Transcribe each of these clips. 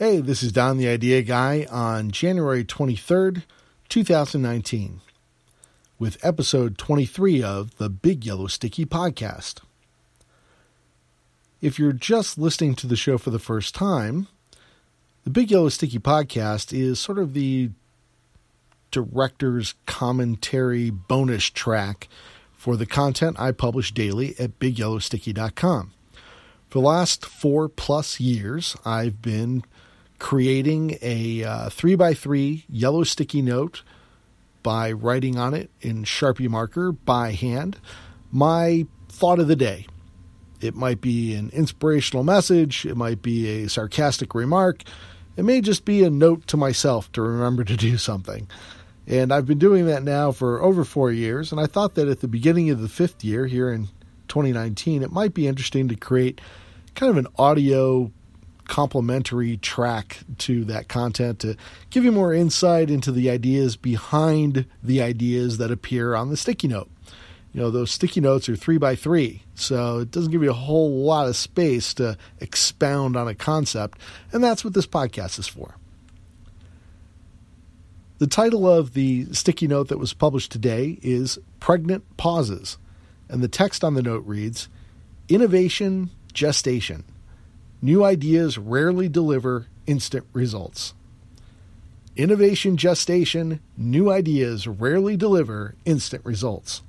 Hey, this is Don the Idea Guy on January 23rd, 2019, with episode 23 of the Big Yellow Sticky Podcast. If you're just listening to the show for the first time, the Big Yellow Sticky Podcast is sort of the director's commentary bonus track for the content I publish daily at BigYellowSticky.com. For the last 4+ years, I've been creating a 3x3 yellow sticky note by writing on it in Sharpie marker by hand my thought of the day. It might be an inspirational message, it might be a sarcastic remark, it may just be a note to myself to remember to do something. And I've been doing that now for over 4 years, and I thought that at the beginning of the 5th year here in 2019, it might be interesting to create kind of an audio complementary track to that content to give you more insight into the ideas behind the ideas that appear on the sticky note. You know, those sticky notes are 3x3, so it doesn't give you a whole lot of space to expound on a concept, and that's what this podcast is for. The title of the sticky note that was published today is Pregnant Pauses, and the text on the note reads, Innovation Gestation. New ideas rarely deliver instant results. Innovation gestation, new ideas rarely deliver instant results.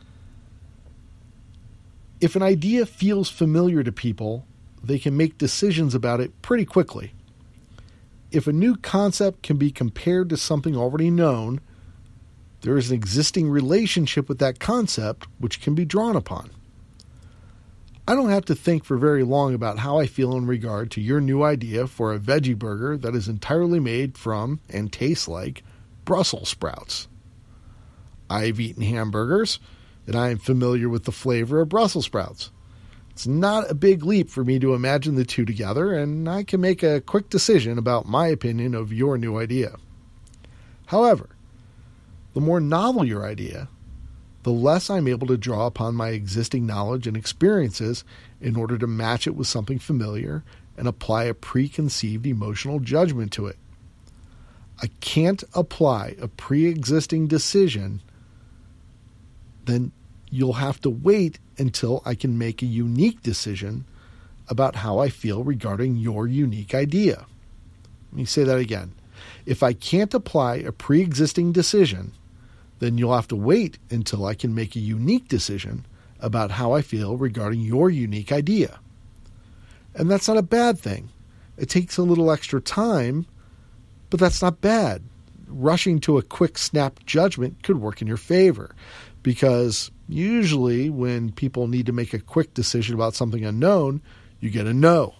If an idea feels familiar to people, they can make decisions about it pretty quickly. If a new concept can be compared to something already known, there is an existing relationship with that concept which can be drawn upon. I don't have to think for very long about how I feel in regard to your new idea for a veggie burger that is entirely made from and tastes like Brussels sprouts. I've eaten hamburgers, and I am familiar with the flavor of Brussels sprouts. It's not a big leap for me to imagine the two together, and I can make a quick decision about my opinion of your new idea. However, the more novel your idea, the less I'm able to draw upon my existing knowledge and experiences in order to match it with something familiar and apply a preconceived emotional judgment to it. I can't apply a pre-existing decision, then you'll have to wait until I can make a unique decision about how I feel regarding your unique idea. Let me say that again. If I can't apply a pre-existing decision, then you'll have to wait until I can make a unique decision about how I feel regarding your unique idea. And that's not a bad thing. It takes a little extra time, but that's not bad. Rushing to a quick snap judgment could work in your favor, because usually when people need to make a quick decision about something unknown, you get a no.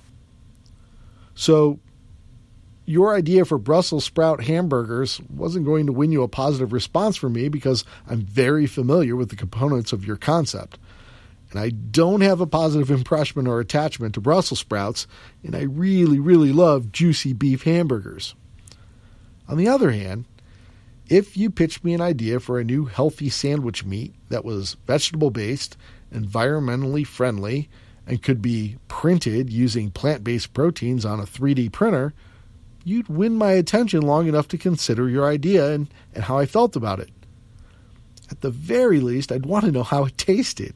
So your idea for Brussels sprout hamburgers wasn't going to win you a positive response from me because I'm very familiar with the components of your concept. And I don't have a positive impression or attachment to Brussels sprouts, and I really, really love juicy beef hamburgers. On the other hand, if you pitched me an idea for a new healthy sandwich meat that was vegetable-based, environmentally friendly, and could be printed using plant-based proteins on a 3D printer, you'd win my attention long enough to consider your idea and how I felt about it. At the very least, I'd want to know how it tasted.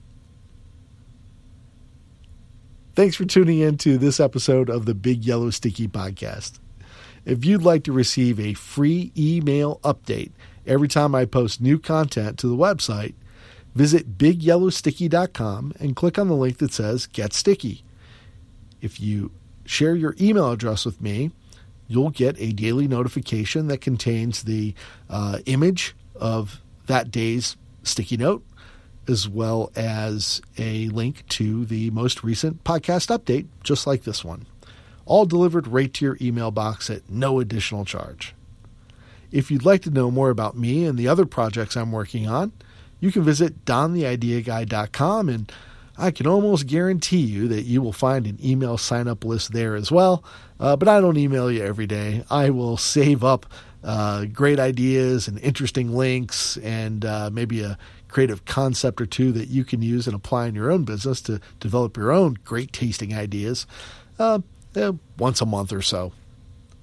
Thanks for tuning in to this episode of the Big Yellow Sticky Podcast. If you'd like to receive a free email update every time I post new content to the website, visit BigYellowSticky.com and click on the link that says Get Sticky. If you share your email address with me, you'll get a daily notification that contains the image of that day's sticky note, as well as a link to the most recent podcast update, just like this one. All delivered right to your email box at no additional charge. If you'd like to know more about me and the other projects I'm working on, you can visit dontheideaguy.com, and I can almost guarantee you that you will find an email sign-up list there as well. But I don't email you every day. I will save up great ideas and interesting links and maybe a creative concept or two that you can use and apply in your own business to develop your own great tasting ideas once a month or so.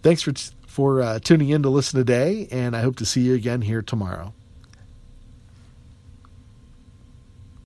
Thanks for tuning in to listen today, and I hope to see you again here tomorrow.